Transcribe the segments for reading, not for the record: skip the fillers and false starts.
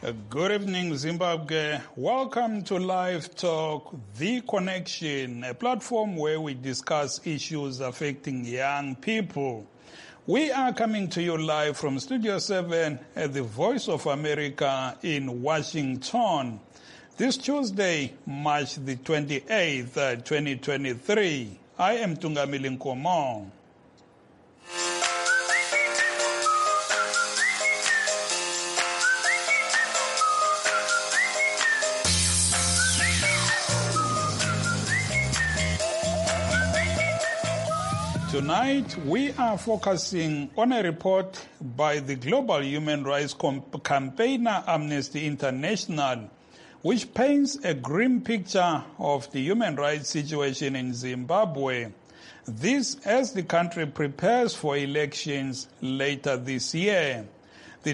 Good evening, Zimbabwe. Welcome to Live Talk, The Connection, a platform where we discuss issues affecting young people. We are coming to you live from Studio 7 at the Voice of America in Washington. This Tuesday, March the 28th, 2023. I am Tungamili Nkomo. Tonight, we are focusing on a report by the global human rights campaigner Amnesty International, which paints a grim picture of the human rights situation in Zimbabwe. This as the country prepares for elections later this year. The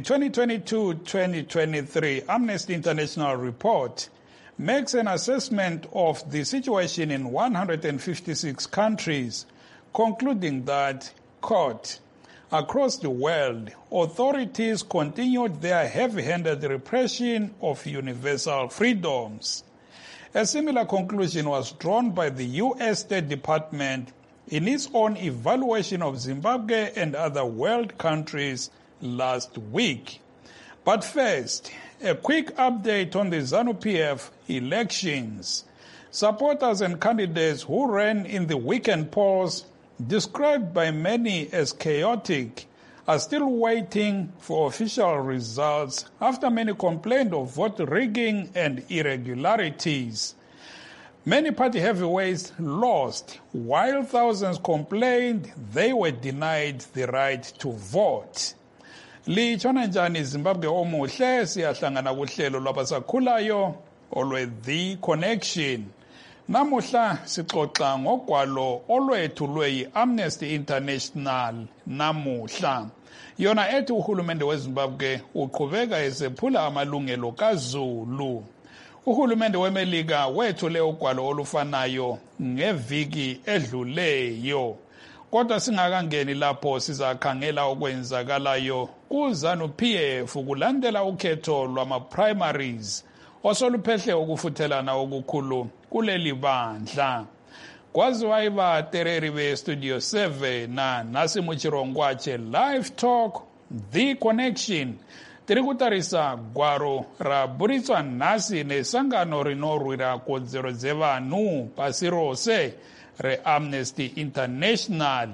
2022-2023 Amnesty International report makes an assessment of the situation in 156 countries, concluding that, quote, across the world, authorities continued their heavy-handed repression of universal freedoms. A similar conclusion was drawn by the U.S. State Department in its own evaluation of Zimbabwe and other world countries last week. But first, a quick update on the ZANU-PF elections. Supporters and candidates who ran in the weekend polls, described by many as chaotic, are still waiting for official results after many complained of vote rigging and irregularities. Many party heavyweights lost, while thousands complained they were denied the right to vote. Litshona njani Zimbabwe omuhle, siyahlangana kuhlelo lwabasakhulayo olwe The Connection. Namuhla sixoxa ngogwalo olwethu lweyi-Amnesty International namuhla. Yona ethi uhulumende weZimbabwe uqhubeka esephula amalungelo kaZulu. Uhulumende weMelika wethule ugwalo olufanayo ngeviki edluleyo. Kodwa singakangeni lapho sizakhangela okwenzakalayo kuZANU-PF kulandela ukhetho lwama-primaries osoluphehle ukufuthelana okukhulu kuleli bandla. Kwaziwa iba tereri be Studio 7 na nasi muchirongwache Live Talk, The Connection. Tiri kutarisa gwaro ra buritswa nasi nesangano rinorwira kodzero dzevanhu pasi rose re Amnesty International.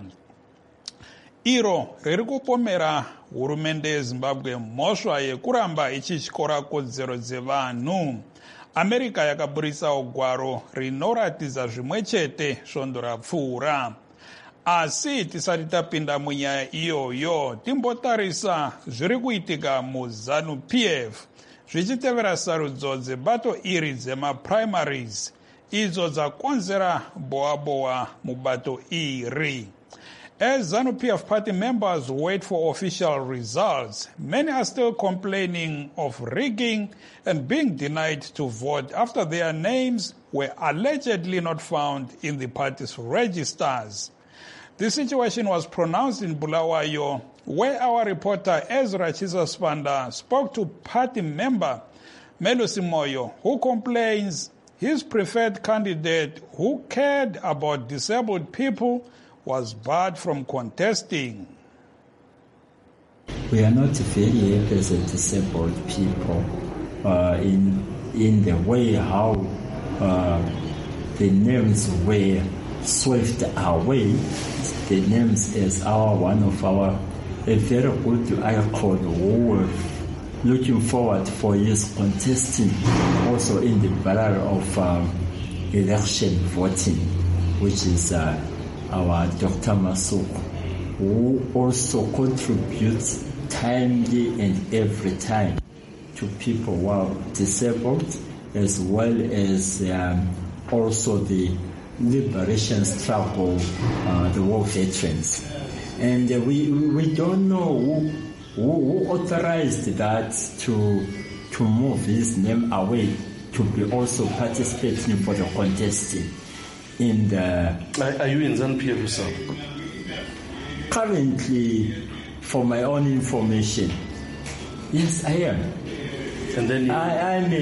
Iro riri kupomera hurumende yeZimbabwe mhosva yekuramba ichityora kodzero dzevanhu. America yakaburisa ugwaro rinoratidza zvimwe chete svondo rapfuura. Asi tisati tapinda munyaya iyoyo, timbotarisa zviri kuitika muZANU-PF zvichitevera sarudzo dzebato iri dzema-primaries idzo dzakonzera boaboa mubato iri. As ZANU-PF party members wait for official results, many are still complaining of rigging and being denied to vote after their names were allegedly not found in the party's registers. The situation was pronounced in Bulawayo, where our reporter Ezra Chisaspanda spoke to party member Melusi Moyo, who complains his preferred candidate who cared about disabled people was barred from contesting. We are not very happy as a disabled people in the way how the names were swept away. The names as one of our a very good icon who were looking forward for his contesting also in the battle of election voting, which is our Dr. Masuku, who also contributes timely and every time to people who are disabled, as well as also the liberation struggle, the war veterans. And we don't know who authorized that to move his name away to be also participating for the contesting. Are you in ZANU-PF yourself? Currently, for my own information, yes, I am. And then I'm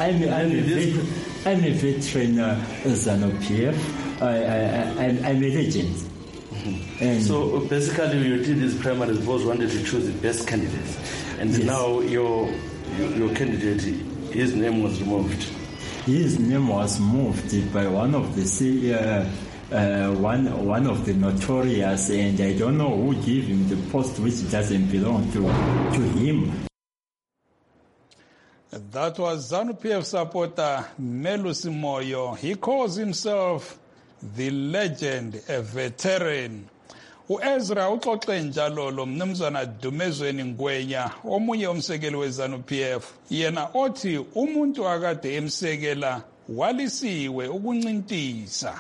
a veteran ZANU-PF. I'm a legend. Mm-hmm. So basically, you did these primaries because you wanted to choose the best candidates, and yes. Now your candidate, his name was removed. His name was moved by one of the one of the notorious, and I don't know who gave him the post which doesn't belong to him. That was ZANU-PF supporter Melusi Moyo. He calls himself the legend, a veteran. U-Ezra uxoxe njalo lo mnumzana Dumezweni Ngwenya, omunye umsekeli we-ZANU-PF, yena othi umuntu akade emsekela walisiwe ukuncintisa.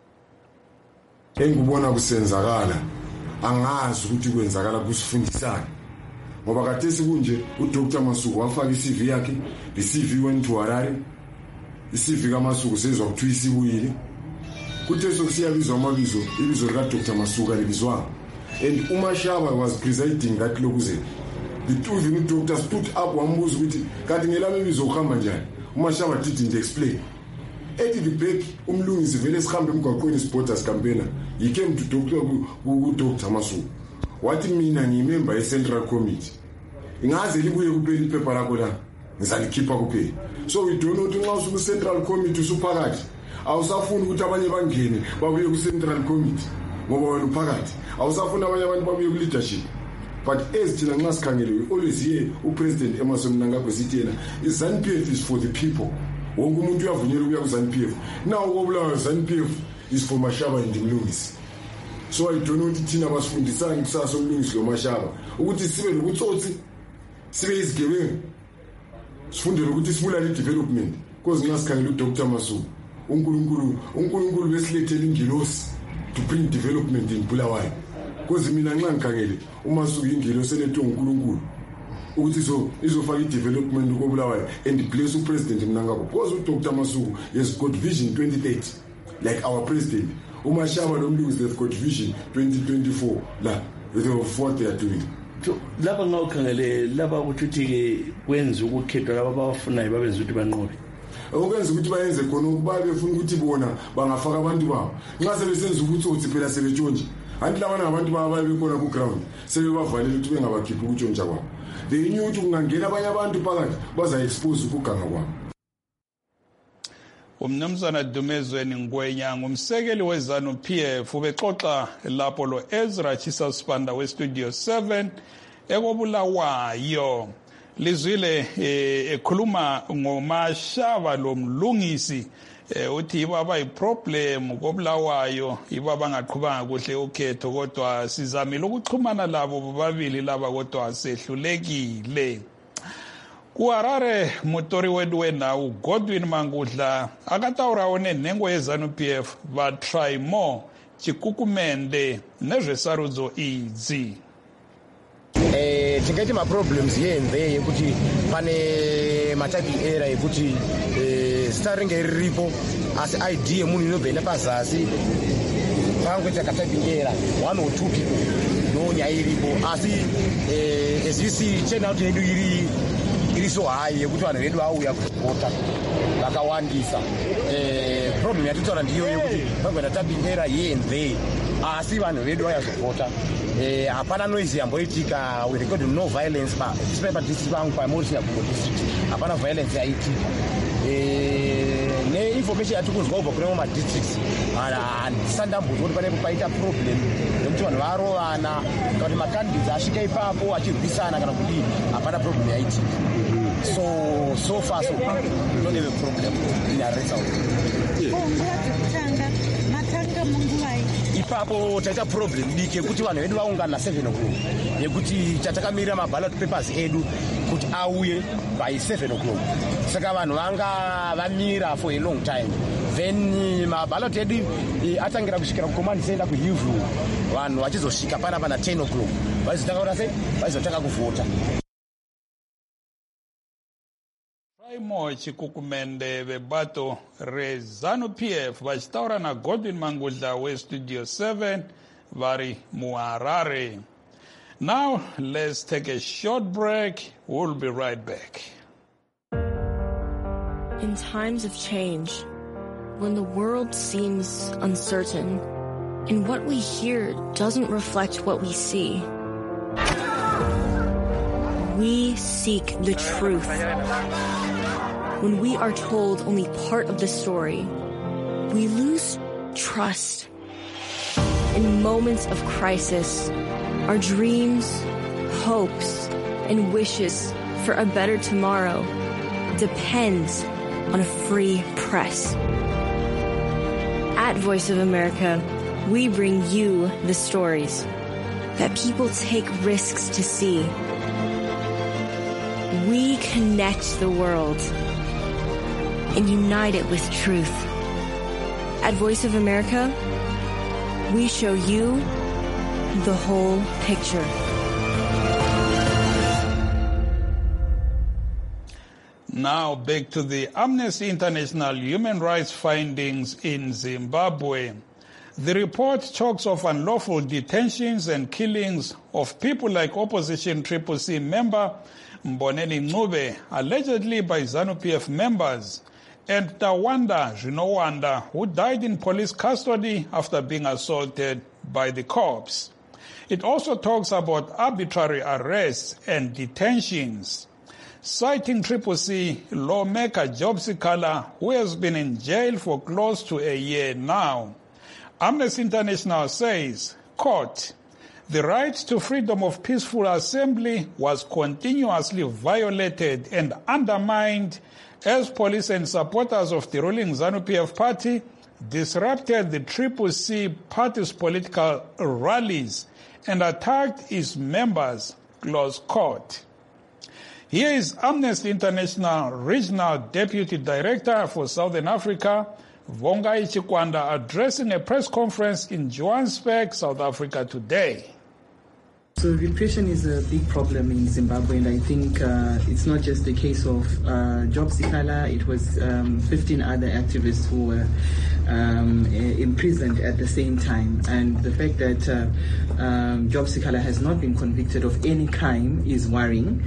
Engibona kusenzakala angazi ukuthi kwenzakala kusifundisana ngoba khathesi kunje uDr Masuku wafaka iCV yakhe, iCV went to Harare, iCV kaMasuku sezwa ukuthi isibuyile kuthe sokusiyabizwa amabizo ibizo lika Dr Masuku libizwa, and uMashaba was presiding that lokuze the two doctors stood up wambuza ukuthi kanti ngelami ibizo uhamba njani. uMashaba didn't explain. Ethi the back umlungisi vele sihambe emgwaqweni supporters campaigner, he came to Dr Masuku wathi mina ngiyimember ye-Central Committee, ingaze libuye kuphela iphepha lakho la ngizalikhipha kuphela. So we don't know ukuthi nxa usuku Central Committee usuphakathi awusafuni ukuthi abanye bangene babuye ku-Central Committee ngoba wena uphakathi, awusafuni abanye abantu babuye ku-leadership. But as thina nxa sikhangele, we always hear uPresident Emmerson Mnangagwa sithi yena ZANU-PF is for the people. Wonke umuntu uyavunyelwa ukuya ku-ZANU-PF. Now ukubulawa ZANU-PF is for Mashaba and Mlungisi. So I don't know ukuthi thina basifundisani kusasa umlungisi lo Mashaba ukuthi sibe nokutsotsi, sibe izigebengu, sifundele ukuthi sibulale i-development. Because nxa sikhangele uDr Masuku, uNkulunkulu besilethela ingilosi to bring development in Bulawayo. Because mina nxa ngikhangele uMasuku ingilosi elethwe uNkulunkulu ukuthi izofaka i-development koBulawayo and bless uPresident Mnangagwa. Because uDr Masuku has got vision 2030 like our president. uMashaba nomlungisi they've got vision 2024 la with what they are doing. So laba ngawukhangele laba ukuthi ke kwenza ukukhethwa laba abafunayo babenza ukuthi banqobe. Okwenza ukuthi bayenze khona ukuba befuna ukuthi bona bangafaka abantu babo. Nxa sebesenza ukuthi phela sebetshonje. Anti laba nabantu bababe bekhona ku ground sebebavalele ukuthi bengabakhiphi ukutshontsha kwabo. They knew ukuthi kungangena abanye abantu phakathi baza expose ukuganga kwabo. Umnumzana Dumezweni Ngwenya ngumsekeli we-ZANU-PF ubexoxa lapho lo Ezra Chisa Sibanda we-Studio 7 ekobulawayo. Lizwile ekhuluma ngoMashaba lo mlungisi uthi ibaba iproblem kobulawayo, ibaba ngaqhubanga kuhle ukhetho, kodwa sizamile ukuxhumana labo bobabili laba kodwa sehlulekile. Kuharare mutori wedu wenawu Godwin Mangudla akataura one nengo ye-ZANU-PF va try more chikukumende nezvesarudzo idzi. Tingaita ma-problems here and there yekuti pane ma-typing error yekuti zita ringe riripo asi ID yemunhu inobva pazasi pangoita ka-typing error 1 or 2 people no nyaya iripo asi as you see turnout yedu iri so high yekuti vanhu vedu vauya kuvhota vakawandisa. Problem yatitaura ndiyo yekuti pangoita typing error here and there asi vanhu vedu vayazovhota. Hapana noise yamboitika, we recorded no violence despite district pangu paMorris Nyabungo district hapana violence yaitika. Ne-information yatikuzwa kubva kune mamwe districts handisandambudzwa kuti pane paita problem yekuti vanhu varovana kana kuti macandidates asvika ipapo achirwisana kana kudii, hapana problem yaitika. So far so don't have a problem in our result. Ipapo taita problem dike kuti vanhu vedu vaungana 7 o'clock yekuti tatakamirira maballot papers edu kuti auye by 7 o'clock. Saka vanhu vanga vamira for a long time, then maballot edu atangira kusvikira kucommand center kuhillview, vanhu vachizosvika pana 10 o'clock vachizotanga kuvhota. Mo chikukumende vebato re ZANU-PF vachitaura na Godwin Mangudla we-Studio 7 vari muHarare. Now let's take a short break. We'll be right back. In times of change, when the world seems uncertain and what we hear doesn't reflect what we see, we seek the truth. When we are told only part of the story, we lose trust. In moments of crisis, our dreams, hopes, and wishes for a better tomorrow depends on a free press. At Voice of America, we bring you the stories that people take risks to see. We connect the world and unite it with truth. At Voice of America, we show you the whole picture. Now back to the Amnesty International human rights findings in Zimbabwe. The report talks of unlawful detentions and killings of people like opposition CCC member Mboneni Ncube, allegedly by ZANU-PF members, and Tawanda Zvinowanda, who died in police custody after being assaulted by the cops. It also talks about arbitrary arrests and detentions. Citing CCC lawmaker Job Sikhala, who has been in jail for close to a year now, Amnesty International says, quote, "The right to freedom of peaceful assembly was continuously violated and undermined as police and supporters of the ruling ZANU-PF party disrupted the CCC party's political rallies and attacked its members," close quote. Here is Amnesty International Regional Deputy Director for Southern Africa, Vongai Chikwanda, addressing a press conference in Johannesburg, South Africa today. So repression is a big problem in Zimbabwe, and I think it's not just the case of Job Sikhala. It was 15 other activists who were imprisoned at the same time. And the fact that Job Sikhala has not been convicted of any crime is worrying.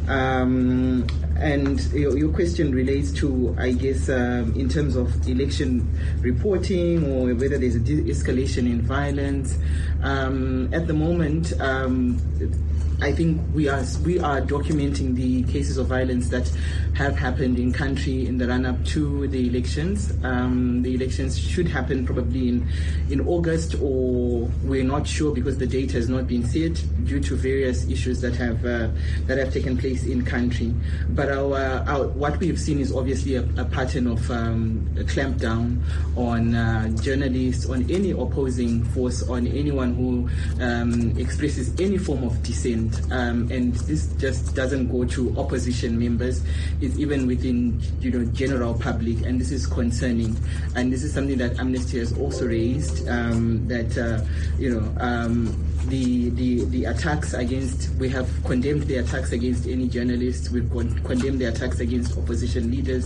And your question relates to, I guess, in terms of election reporting or whether there's a de-escalation in violence. At the moment, I think we are documenting the cases of violence that have happened in country in the run-up to the elections. The elections should happen probably in August, or we're not sure because the date has not been set due to various issues that have taken place in country. But our what we have seen is obviously a pattern of a clampdown on journalists, on any opposing force, on anyone who expresses any form of dissent. And this just doesn't go to opposition members. It's even within, general public, and this is concerning. And this is something that Amnesty has also raised, that the attacks against, we have condemned the attacks against any journalists. We've condemned the attacks against opposition leaders.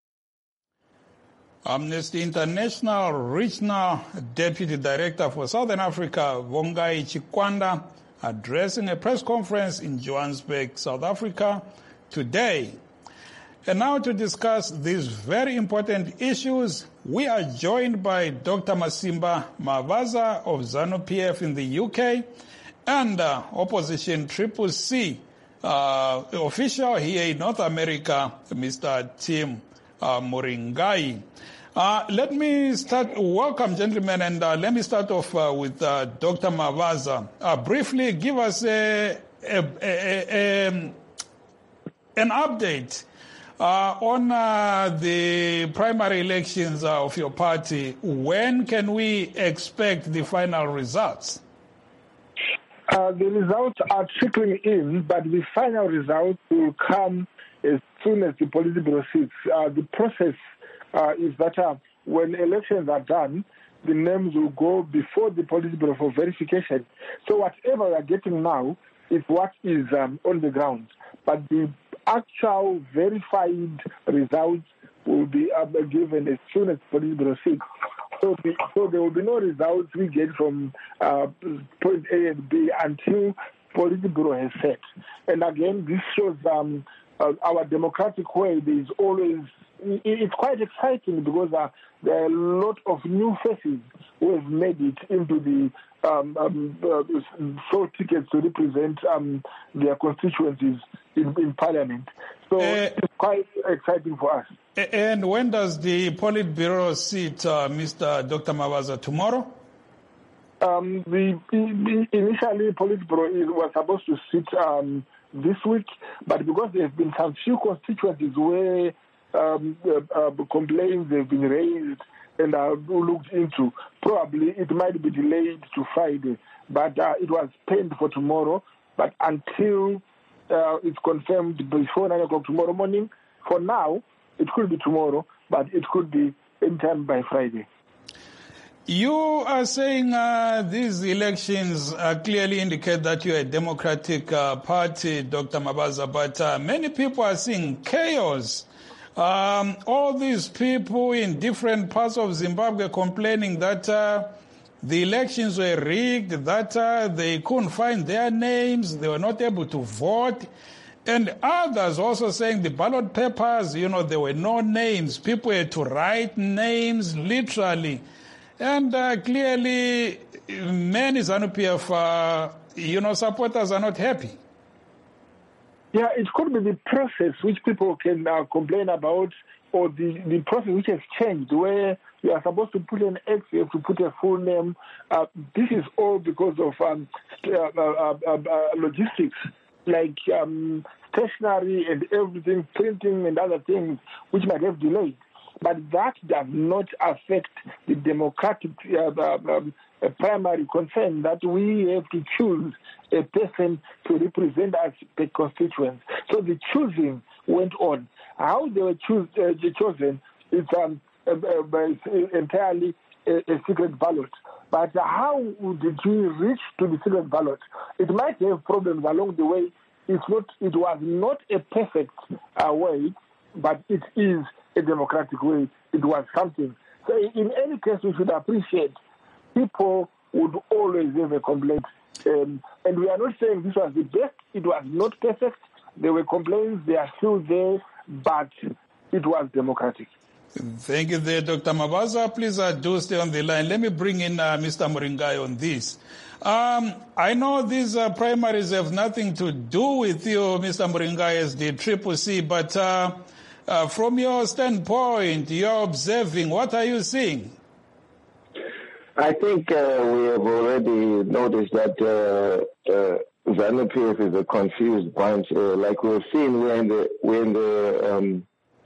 Amnesty International Regional Deputy Director for Southern Africa, Vongai Chikwanda, addressing a press conference in Johannesburg, South Africa today. And now to discuss these very important issues, we are joined by Dr. Masimba Mavaza of ZANU-PF in the UK and opposition CCC official here in North America, Mr. Tim Muringai. Let me start. Welcome, gentlemen, and let me start off with Dr. Mavaza. Briefly, give us an update on the primary elections of your party. When can we expect the final results? The results are trickling in, but the final results will come as soon as the Politburo sits. The process is that when elections are done, the names will go before the Politburo for verification. So whatever we are getting now is what is on the ground. But the actual verified results will be given as soon as Politburo sits. So there will be no results we get from point A and B until Politburo has set. And again, this shows our democratic way. There is always it's quite exciting because there are a lot of new faces who have made it into the sold tickets to represent their constituencies in Parliament. So it's quite exciting for us. And when does the Politburo sit, Mr. Dr. Mabaza, tomorrow? Initially, Politburo was supposed to sit this week, but because there have been some few constituencies where complaints have been raised and are looked into, probably it might be delayed to Friday. But it was planned for tomorrow. But until it's confirmed before 9 o'clock tomorrow morning, for now, it could be tomorrow, but it could be anytime by Friday. You are saying these elections clearly indicate that you're a Democratic Party, Dr. Mabaza, but many people are seeing chaos. All these people in different parts of Zimbabwe complaining that the elections were rigged, that they couldn't find their names, they were not able to vote. And others also saying the ballot papers, there were no names. People had to write names, literally. And clearly, many ZANU-PF, supporters are not happy. Yeah, it could be the process which people can complain about, or the process which has changed, where you are supposed to put an X, you have to put a full name. This is all because of logistics, like stationery and everything, printing and other things, which might have delayed. But that does not affect the democratic primary concern that we have to choose a person to represent us per constituents. So the choosing went on. How they were chosen is entirely a secret ballot. But how did we reach to the secret ballot? It might have problems along the way. It was not a perfect way, but it is a democratic way. It was something. So in any case, we should appreciate people would always have a complaint. And we are not saying this was the best. It was not perfect. There were complaints. They are still there, but it was democratic. Thank you there, Dr. Mabaza. Please do stay on the line. Let me bring in Mr. Muringai on this. I know these primaries have nothing to do with you, Mr. Muringai, as the CCC, but from your standpoint, you're observing, what are you seeing? I think we have already noticed that ZANU-PF is a confused bunch. Like we've seen, we're in the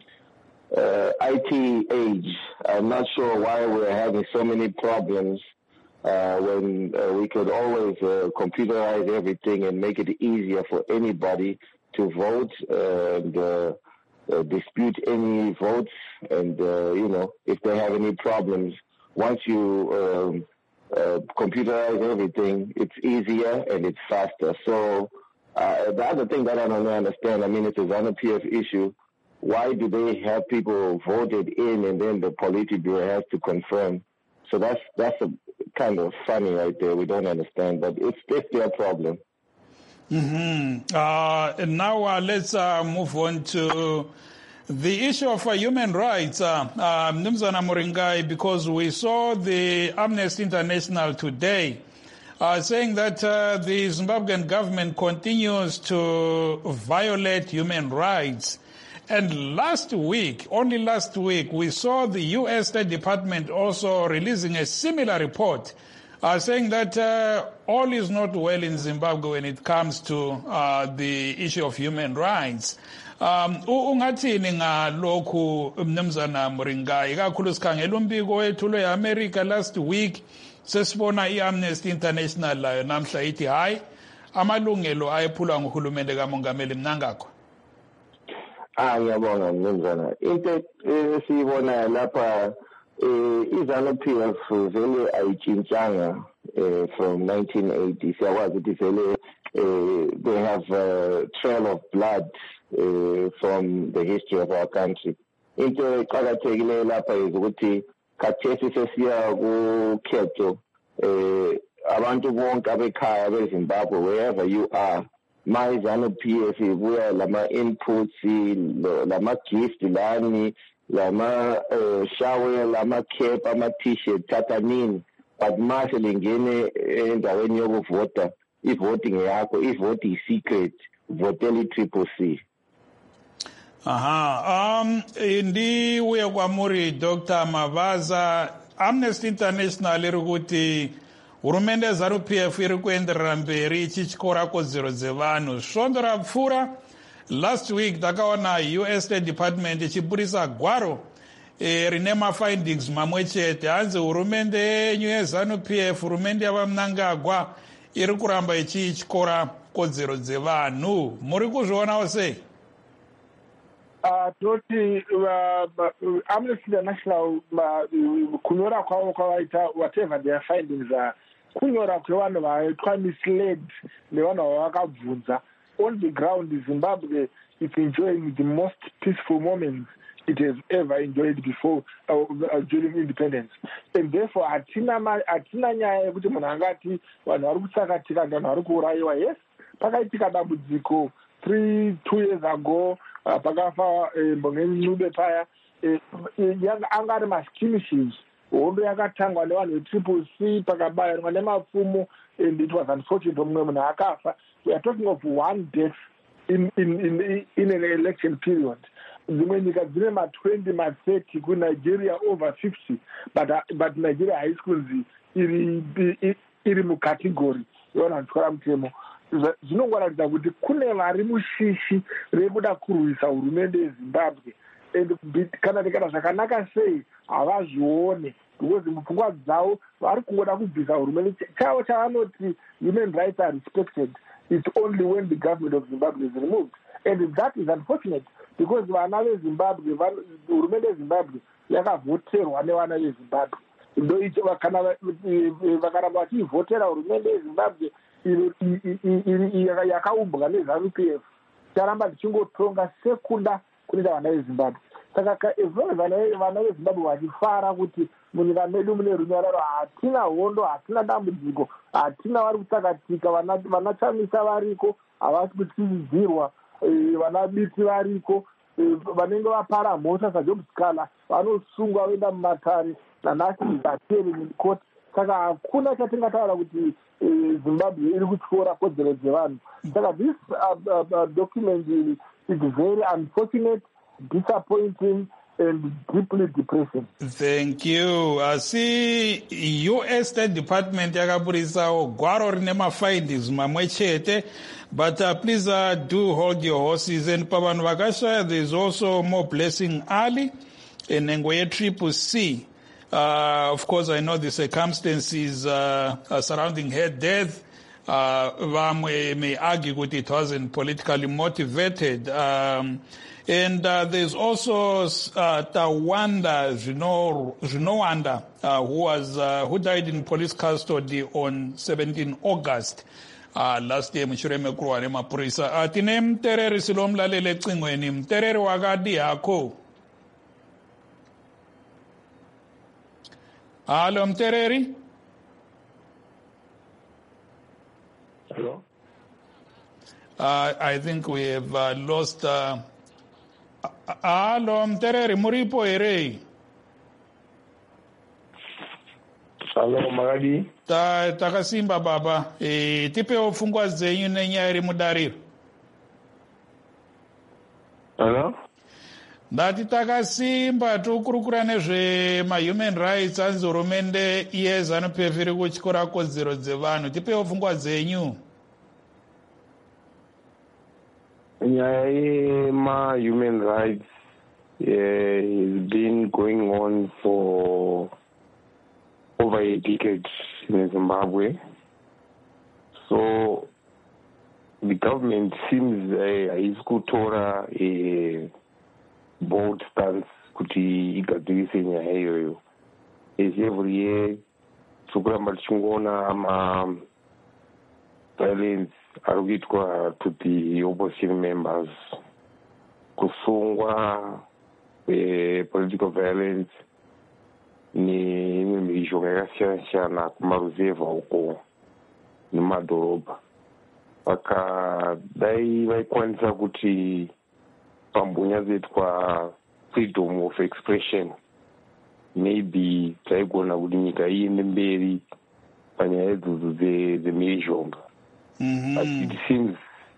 IT age. I'm not sure why we're having so many problems when we could always computerize everything and make it easier for anybody to vote and dispute any votes. And, if they have any problems, once you computerize everything, it's easier and it's faster. So the other thing that I don't understand, it's a ZANU-PF issue. Why do they have people voted in and then the Politburo has to confirm? So that's a kind of funny right there. We don't understand, but it's their problem. Mm-hmm. And now let's move on to the issue of human rights, Mnumzana Muringai, because we saw the Amnesty International today saying that the Zimbabwean government continues to violate human rights. And only last week, we saw the U.S. State Department also releasing a similar report saying that all is not well in Zimbabwe when it comes to the issue of human rights. Ungathini ngalokhu Mnumzana Muringai, ikakhulu sikhangela umbiko wethu lwe-America last week sesibona i-Amnesty International layo namhla ithi hayi amalungelo ayephulwa nguhulumende kamongameli mnangakho. Ngiyabonga Mnumzana. Into esiyibonayo lapha iZANU-PF vele ayitshintshanga from 1980. Siyakwazi ukuthi vele they have a trail of blood from the history of our country. Into eqakathekileyo lapha is ukuthi khathesi sesiya kukhetho abantu bonke abekhaya beZimbabwe, wherever you are, my ZANU-PF ibuya lama inputs lama gift lani lama shower, lama cap, ama t-shirt, thatha nini, but mase lingene endaweni yokuvota, i-voting yakho, i-vote is-secret, votela i-CCC. Ndiuye kwamuri Dr. Mavaza. Amnesty International iri kuti hurumende ZANU-PF iri kuenderera mberi ichityora kodzero dzevanhu. Svondo rapfuura last week takaona US State Department ichibudisa gwaro rine mafindings mamwe chete. Hanzi hurumende yenyu yeZANU-PF, hurumende yavaMnangagwa, iri kuramba ichityora kodzero dzevanhu. Muri kuzvionawo sei? Toti Amnesty International kunyora kwavo kwavaita whatever their findings are, kunyora kwevanhu vaitwa misled nevanhu vavakabvunza. On the ground, Zimbabwe is enjoying the most peaceful moments it has ever enjoyed before during independence, and therefore hatina nyaya yekuti munhu angati vanhu vari kutsakatika vanhu vari kuurayiwa. Yes, pakaitika dambudziko 2 years ago, pakafa Mboneni Ncube paya, anga ari maskirmishes. Hondo yakatangwa nevanhu veCCC, pakabayirwa nemapfumo, and it was unfortunate mumwe munhu akafa. We are talking of one death in an election period. Dzimwe nyika dzine ma20 ma30, kuNigeria over 50, but Nigeria high schools iri mucategory yona nzvara mutemo. Zvinongwaratidza kuti kune vari mushishi rekuda kurwisa hurumende yeZimbabwe, and kana tikada zvakanaka sei havazvione, because mupfungwa dzavo vari kungoda kubvisa hurumende. Chavo chavanoti human rights are respected, it's only when the government of Zimbabwe is removed, and that is unfortunate, because vana veZimbabwe, hurumende yeZimbabwe yakavhoterwa nevana veZimbabwe. Ndoicho kana vakaramba vachivhotera hurumende yeZimbabwe yakaumbwa neZANU-PF, charamba tichingotonga sekuda kunoita vana veZimbabwe. Saka vana veZimbabwe vachifara kuti munyika medu mune runyararo, hatina hondo, hatina dambudziko, hatina vari kutsakatika, vana Chamisa variko, havasi kutyisidzirwa, vana Biti variko, vanenge vapara mhosva saJob Scala vanosungwa voenda mumatare, nanhasi zvaperi mukoti. Saka hakuna chatingataura kuti Zimbabwe iri kutyora kodzero dzevanhu. Saka this document is very unfortunate, disappointing, and deeply depressing. Thank you. Asi US State Department yakaburitsawo gwaro rine mafindings mamwe chete, but please do hold your horses. And pavanhu vakashaya, there is also more Blessing Ali enhengo yeCCC. Of course, I know the circumstances surrounding her death. Vamwe may argue that it wasn't politically motivated. And there's also Tawanda Zvinowanda, who died in police custody on 17 August. Last year, mushure mekurwa nemapurisa. Tine mutereri silomlalele ecingweni. Mutereri wakadi hako. Hello, Mtereri. Hello. I think we have lost. Hello, Mtereri, muripo ere. Hello, Magadi. Takasimba baba. Tipe ofungwa zenyu nenyaya iri mudariro. Hello. Ndati takasimba tokurukura nezvema-human rights, hanzi hurumende yeZANU-PF iri kutyora kodzero dzevanhu. Tipewo pfungwa dzenyu. Nyaya yema-human rights has been going on for over a decade in Zimbabwe. So the government seems is kutora a bold stance kuti igadzivise nyaya iyoyo. As every year tikuramba tichingona violence ari kuitwa to the opposition members, kusungwa political violence neimwe mhizhonga yakasiyana-siyana kumaruzevha uko nemadhorobha. Saka dai vaikwanisa kuti pambunyatsitwa freedom of expression, maybe taigona kuti nyika iende mberi panyaya idzodzo dzemhirizhonga. But it seems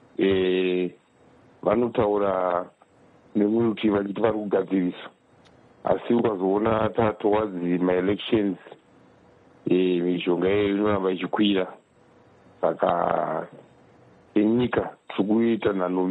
vanotaura nemuti vachiti vari kugadzirisa, asi ukazoona towards my-elections mhirizhonga iyoyo inoramba ichikwira. Saka enyika tiri kuita nhano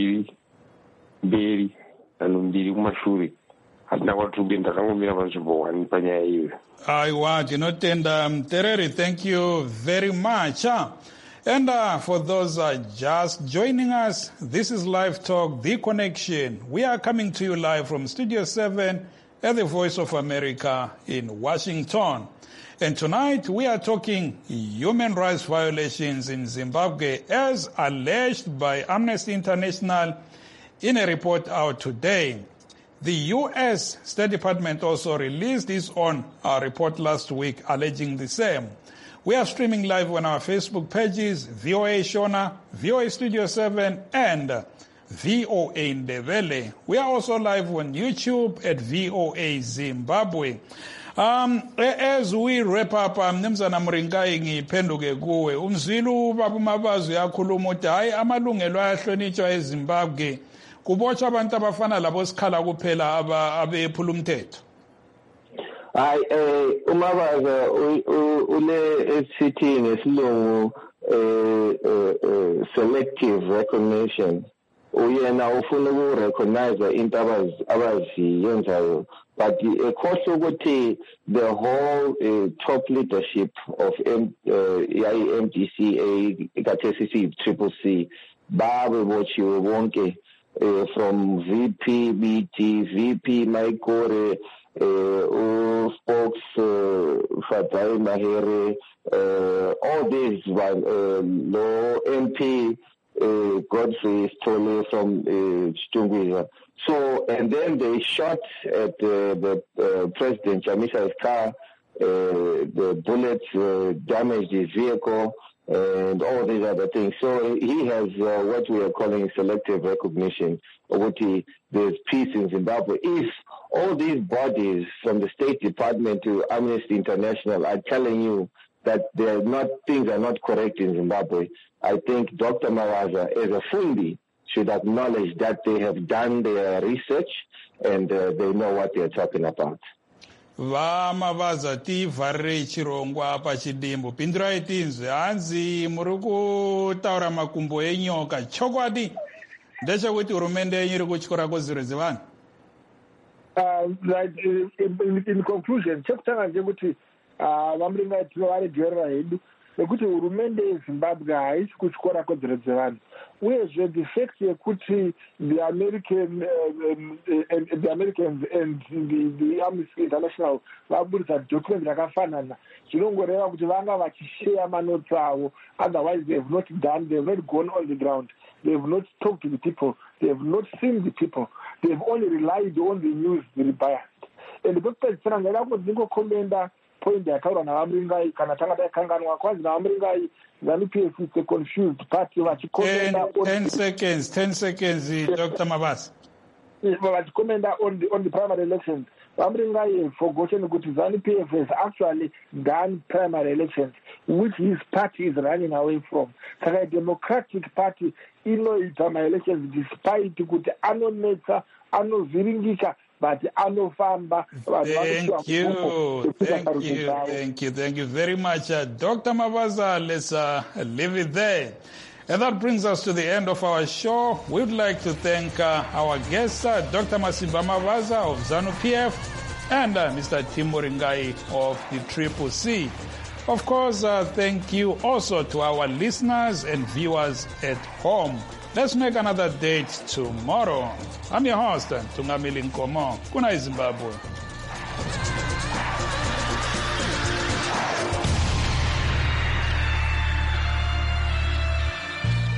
mberi kumashure. Hatina kwatiri kuenda, takangomira panzvimbo 1 panyaya iyoyo. Aiwa, tinotenda Tereri, thank you very much. And for those just joining us, this is Live Talk, The Connection. We are coming to you live from Studio 7 at the Voice of America in Washington. And tonight we are talking human rights violations in Zimbabwe as alleged by Amnesty International in a report out today. The U.S. State Department also released its own report last week alleging the same. We are streaming live on our Facebook pages, VOA Shona, VOA Studio 7, and VOA Ndebele. We are also live on YouTube at VOA Zimbabwe. As we wrap up, Mnumzana Mringai ngiphenduke kuwe. Umzilu ubaba uMabazu yakhuluma ukuthi hayi amalungelo ayahlonitshwa eZimbabwe. Kubotsha abantu abafana labo sikhala kuphela abephula umthetho. Hayi uMabaza ule esithi ngesilungu selective recognition. Uyena ufuna ukurecognize into abaziyenzayo, but ekhohle ukuthi the whole top leadership of MDCA ikathesi CCC babe botshiwe bonke from VP BT, VP Maikore, Spokes Fatai Mahere, all these low MP Godfrey Stole from Chitungwiza. So, and then they shot at the President Chamisa's car, the bullets damaged his vehicle, and all these other things. So he has what we are calling selective recognition of what there's peace in Zimbabwe. If all these bodies from the State Department to Amnesty International are telling you that things are not correct in Zimbabwe, I think Dr. Mabaza, as a Fundi, should acknowledge that they have done their research and they know what they're talking about. Mabaza tivharire chirongwa pachidimbo pindurai tinzwe hanzi muri kutaura makumbo enyoka chokwadi ndechekuti hurumende yenyu iri kutyora kodzero dzevanhu. In conclusion, chekutanga ndechekuti vamuringai tinovaregerera hedu nekuti hurumende yeZimbabwe haisi kutyora kodzero dzevanhu, uyezve the fact yekuti the Americans and the Amnesty International vabudisa document rakafanana zvinongoreva kuti vanga vachishare manotsi avo, otherwise they have not gone on the ground, they have not talked to the people, they have not seen the people, they have only relied on the news very biased. And kwekupedzisira ndaida kuti ndingokomenda point yataura navamuringai kana tanga taikanganwa kwanzi navamuringai ZANU-PF is a confused party vachikomenda 10 seconds Dr. Mabaza. Vachikomenda on the primary elections. Vamuringai forgotten kuti ZANU-PF has actually done primary elections, which his party is running away from. Saka a Democratic Party inoita my-elections despite kuti anonetsa, anovhiringika, but anofamba. Thank you very much, Dr. Mabaza. Let's leave it there. And that brings us to the end of our show. We would like to thank our guests, Dr. Masimba Mabaza of ZANU-PF and Mr. Tim Muringai of the CCC. Of course, thank you also to our listeners and viewers at home. Let's make another date tomorrow. I'm your host, Tungamili Nkomo. Kuna Zimbabwe.